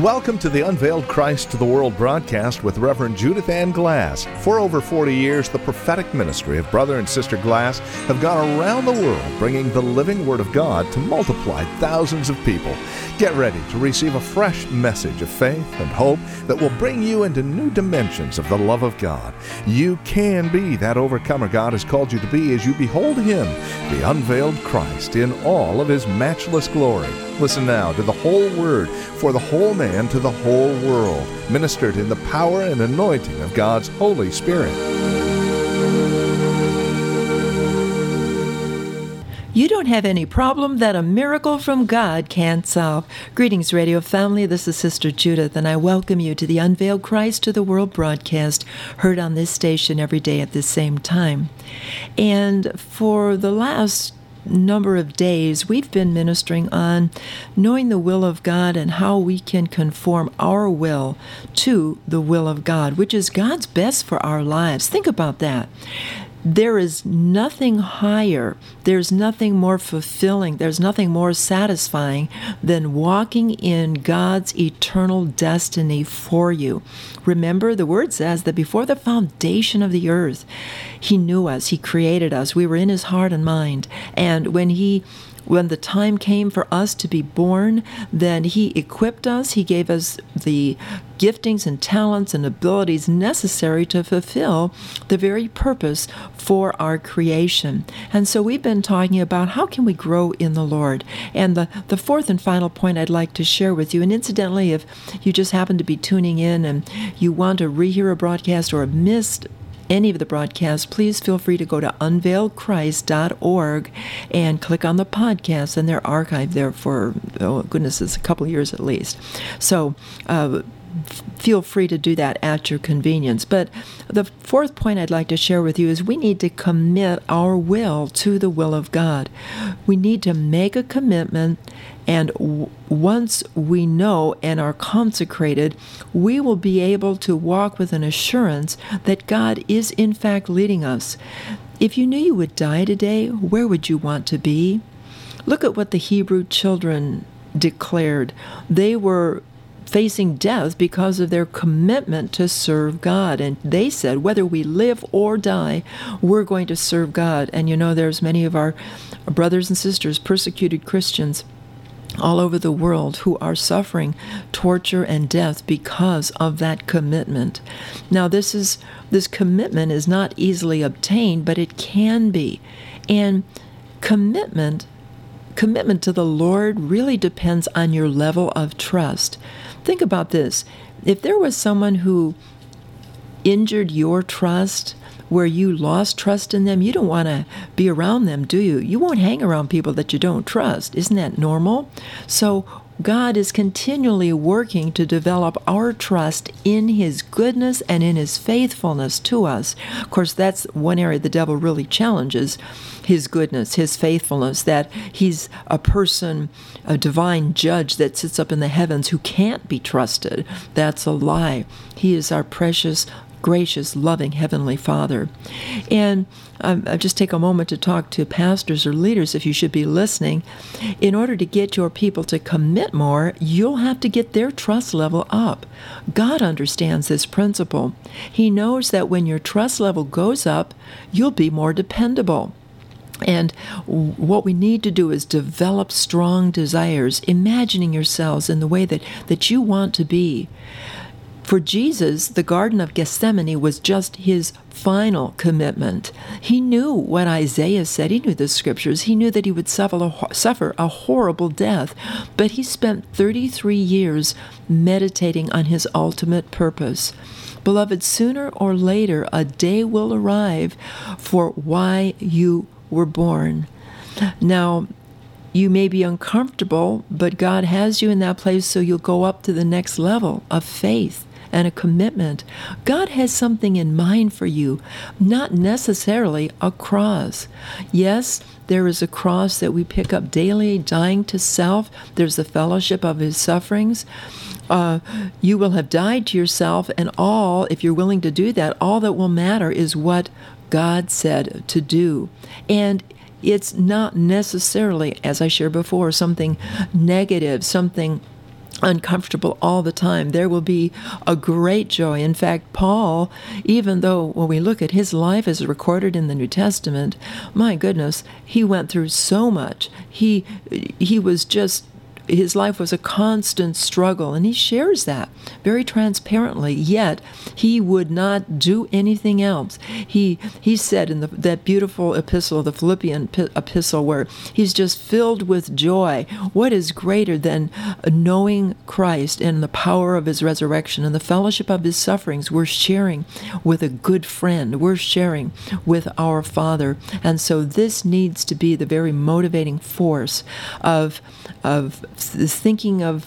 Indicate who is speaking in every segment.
Speaker 1: Welcome to the Unveiled Christ to the World broadcast with Reverend Judith Ann Glass. For over 40 years, the prophetic ministry of Brother and Sister Glass have gone around the world bringing the living Word of God to multiply thousands of people. Get ready to receive a fresh message of faith and hope that will bring you into new dimensions of the love of God. You can be that overcomer God has called you to be as you behold Him, the unveiled Christ, in all of His matchless glory. Listen now to the whole Word for the whole man to the whole world, ministered in the power and anointing of God's Holy Spirit.
Speaker 2: You don't have any problem that a miracle from God can't solve. Greetings, radio family. This is Sister Judith, and I welcome you to the Unveiled Christ to the World broadcast, heard on this station every day at the same time. And for the last number of days, we've been ministering on knowing the will of God and how we can conform our will to the will of God, which is God's best for our lives. Think about that. There is nothing higher, there's nothing more fulfilling, there's nothing more satisfying than walking in God's eternal destiny for you. Remember, the Word says that before the foundation of the earth, He knew us, He created us, we were in His heart and mind, and when the time came for us to be born, then He equipped us. He gave us the giftings and talents and abilities necessary to fulfill the very purpose for our creation. And so we've been talking about how can we grow in the Lord. And the fourth and final point I'd like to share with you, and incidentally, if you just happen to be tuning in and you want to rehear a broadcast or have missed any of the broadcasts, please feel free to go to unveiledchrist.org and click on the podcast, and they're archived there for, it's a couple of years at least. So feel free to do that at your convenience. But the fourth point I'd like to share with you is we need to commit our will to the will of God. We need to make a commitment, and once we know and are consecrated, we will be able to walk with an assurance that God is in fact leading us. If you knew you would die today, where would you want to be? Look at what the Hebrew children declared. They were facing death because of their commitment to serve God. And they said, whether we live or die, we're going to serve God. And you know, there's many of our brothers and sisters, persecuted Christians all over the world, who are suffering torture and death because of that commitment. Now, this commitment is not easily obtained, but it can be. And commitment to the Lord really depends on your level of trust. Think about this. If there was someone who injured your trust, where you lost trust in them, you don't want to be around them, do you? You won't hang around people that you don't trust. Isn't that normal? So God is continually working to develop our trust in His goodness and in His faithfulness to us. Of course, that's one area the devil really challenges, His goodness, His faithfulness, that He's a person, a divine judge that sits up in the heavens who can't be trusted. That's a lie. He is our precious, gracious, loving Heavenly Father. And I'll just take a moment to talk to pastors or leaders, if you should be listening. In order to get your people to commit more, you'll have to get their trust level up. God understands this principle. He knows that when your trust level goes up, you'll be more dependable. And what we need to do is develop strong desires, imagining yourselves in the way that you want to be. For Jesus, the Garden of Gethsemane was just His final commitment. He knew what Isaiah said. He knew the scriptures. He knew that He would suffer a horrible death. But He spent 33 years meditating on His ultimate purpose. Beloved, sooner or later, a day will arrive for why you were born. Now, you may be uncomfortable, but God has you in that place so you'll go up to the next level of faith and a commitment. God has something in mind for you, not necessarily a cross. Yes, there is a cross that we pick up daily, dying to self. There's the fellowship of His sufferings. You will have died to yourself, and if you're willing to do that, all that will matter is what God said to do. And it's not necessarily, as I shared before, something negative, something uncomfortable all the time. There will be a great joy. In fact, Paul, even though when we look at his life as recorded in the New Testament, my goodness, he went through so much. He was just, his life was a constant struggle, and he shares that very transparently, yet he would not do anything else. He said in that beautiful epistle, the Philippian epistle, where he's just filled with joy. What is greater than knowing Christ and the power of his resurrection and the fellowship of his sufferings? We're sharing with a good friend. We're sharing with our Father. And so this needs to be the very motivating force of thinking of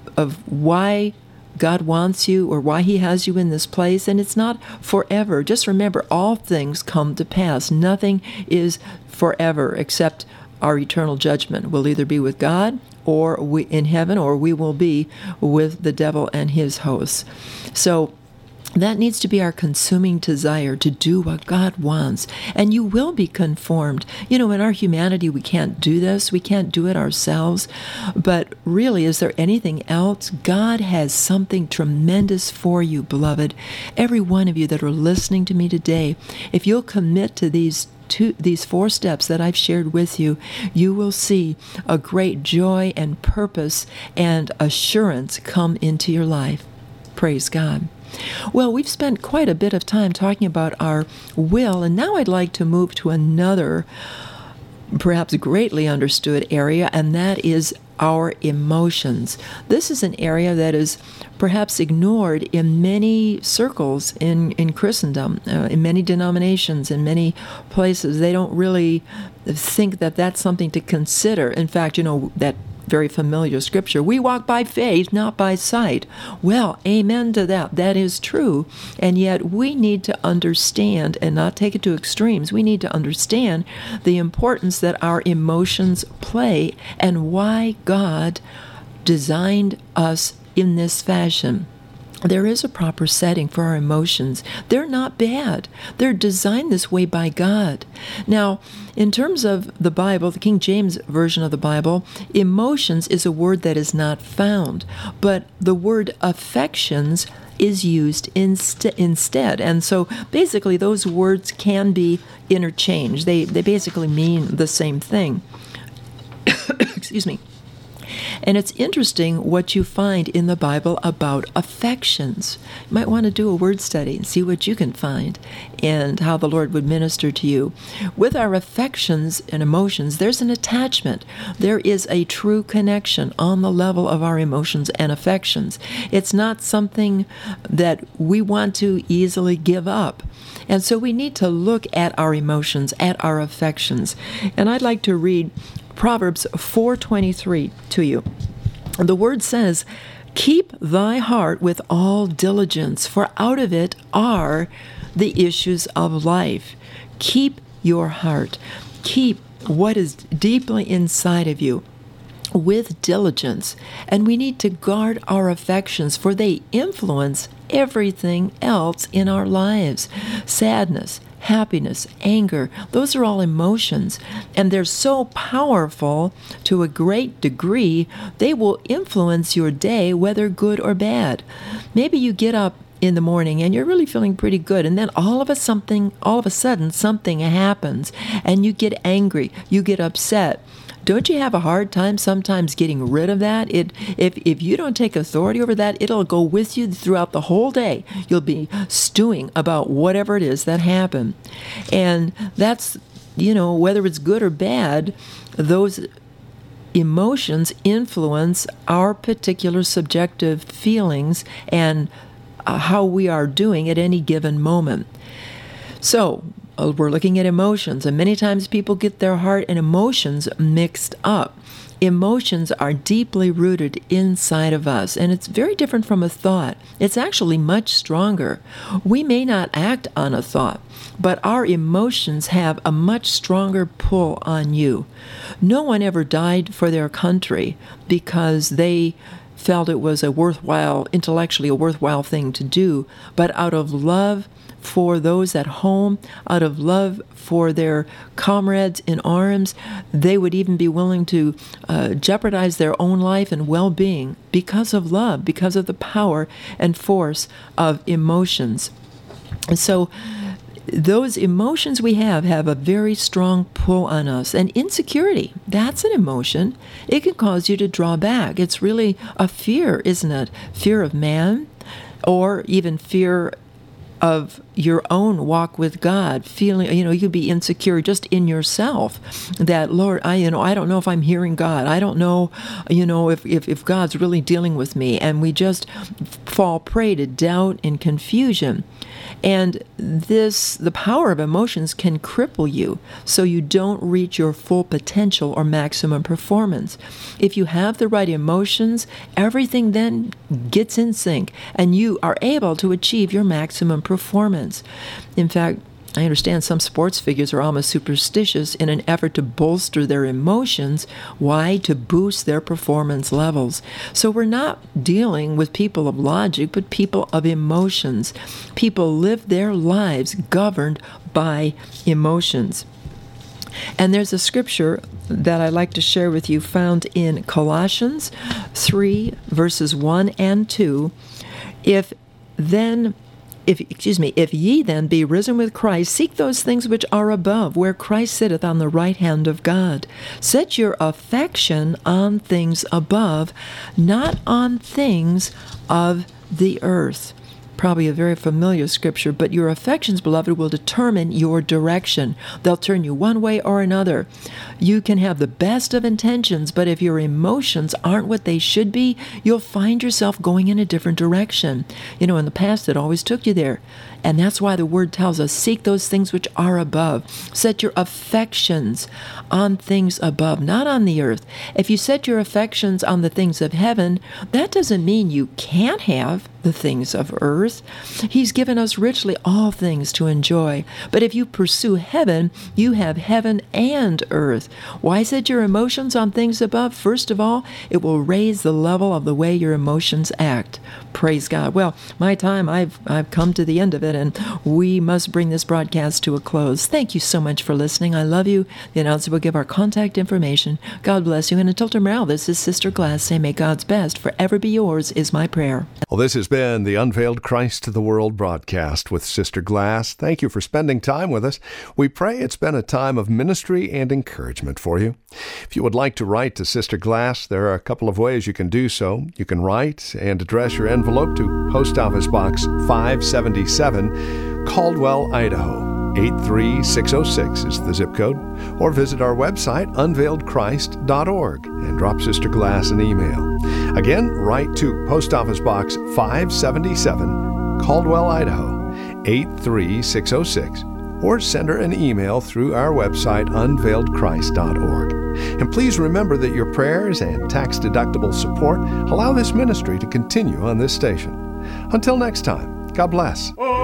Speaker 2: why God wants you or why he has you in this place. And it's not forever. Just remember, all things come to pass. Nothing is forever except our eternal judgment. We'll either be with God or we in heaven, or we will be with the devil and his hosts. So that needs to be our consuming desire to do what God wants. And you will be conformed. In our humanity, we can't do this. We can't do it ourselves. But really, is there anything else? God has something tremendous for you, beloved. Every one of you that are listening to me today, if you'll commit to these 4 steps that I've shared with you, you will see a great joy and purpose and assurance come into your life. Praise God. Well, we've spent quite a bit of time talking about our will, and now I'd like to move to another, perhaps greatly understood area, and that is our emotions. This is an area that is perhaps ignored in many circles in Christendom, in many denominations, in many places. They don't really think that that's something to consider. In fact, that very familiar scripture, we walk by faith, not by sight. Well, amen to that. That is true. And yet we need to understand and not take it to extremes. We need to understand the importance that our emotions play and why God designed us in this fashion. There is a proper setting for our emotions. They're not bad. They're designed this way by God. Now, in terms of the Bible, the King James Version of the Bible, emotions is a word that is not found, but the word affections is used instead. And so basically those words can be interchanged. They basically mean the same thing. Excuse me. And it's interesting what you find in the Bible about affections. You might want to do a word study and see what you can find and how the Lord would minister to you. With our affections and emotions, there's an attachment. There is a true connection on the level of our emotions and affections. It's not something that we want to easily give up. And so we need to look at our emotions, at our affections. And I'd like to read Proverbs 4:23 to you. The word says, "Keep thy heart with all diligence, for out of it are the issues of life." Keep your heart. Keep what is deeply inside of you with diligence. And we need to guard our affections, for they influence everything else in our lives. Sadness, happiness, anger, those are all emotions, and they're so powerful to a great degree, they will influence your day, whether good or bad. Maybe you get up in the morning and you're really feeling pretty good, and then all of a sudden something happens and you get angry, you get upset. Don't you have a hard time sometimes getting rid of that? If you don't take authority over that, it'll go with you throughout the whole day. You'll be stewing about whatever it is that happened. And that's, whether it's good or bad, those emotions influence our particular subjective feelings and how we are doing at any given moment. So, we're looking at emotions, and many times people get their heart and emotions mixed up. Emotions are deeply rooted inside of us, and it's very different from a thought. It's actually much stronger. We may not act on a thought, but our emotions have a much stronger pull on you. No one ever died for their country because they felt it was intellectually a worthwhile thing to do, but out of love for those at home, out of love for their comrades in arms, they would even be willing to jeopardize their own life and well-being because of love, because of the power and force of emotions. And so those emotions we have a very strong pull on us. And insecurity, that's an emotion. It can cause you to draw back. It's really a fear, isn't it? Fear of man, or even fear of your own walk with God, feeling, you could be insecure just in yourself that, Lord, I don't know if I'm hearing God. I don't know, if God's really dealing with me. And we just fall prey to doubt and confusion. And the power of emotions can cripple you so you don't reach your full potential or maximum performance. If you have the right emotions, everything then gets in sync and you are able to achieve your maximum performance. In fact, I understand some sports figures are almost superstitious in an effort to bolster their emotions. Why? To boost their performance levels. So we're not dealing with people of logic, but people of emotions. People live their lives governed by emotions. And there's a scripture that I'd like to share with you found in Colossians 3, verses 1 and 2. If ye then be risen with Christ, seek those things which are above, where Christ sitteth on the right hand of God. Set your affection on things above, not on things of the earth. Probably a very familiar scripture, but your affections, beloved, will determine your direction. They'll turn you one way or another. You can have the best of intentions, but if your emotions aren't what they should be, you'll find yourself going in a different direction. In the past, it always took you there. And that's why the word tells us, seek those things which are above. Set your affections on things above, not on the earth. If you set your affections on the things of heaven, that doesn't mean you can't have the things of earth. He's given us richly all things to enjoy. But if you pursue heaven, you have heaven and earth. Why set your emotions on things above? First of all, it will raise the level of the way your emotions act. Praise God. Well, my time, I've come to the end of it, and we must bring this broadcast to a close. Thank you so much for listening. I love you. The announcer will give our contact information. God bless you. And until tomorrow, this is Sister Glass saying, may God's best forever be yours is my prayer.
Speaker 1: Well, this has been the Unveiled Christ to the World broadcast with Sister Glass. Thank you for spending time with us. We pray it's been a time of ministry and encouragement for you. If you would like to write to Sister Glass, there are a couple of ways you can do so. You can write and address your envelope to Post Office Box 577, Caldwell, Idaho. 83606 is the zip code, or visit our website, unveiledchrist.org, and drop Sister Glass an email. Again, write to Post Office Box 577, Caldwell, Idaho, 83606, or send her an email through our website, unveiledchrist.org. And please remember that your prayers and tax-deductible support allow this ministry to continue on this station. Until next time, God bless.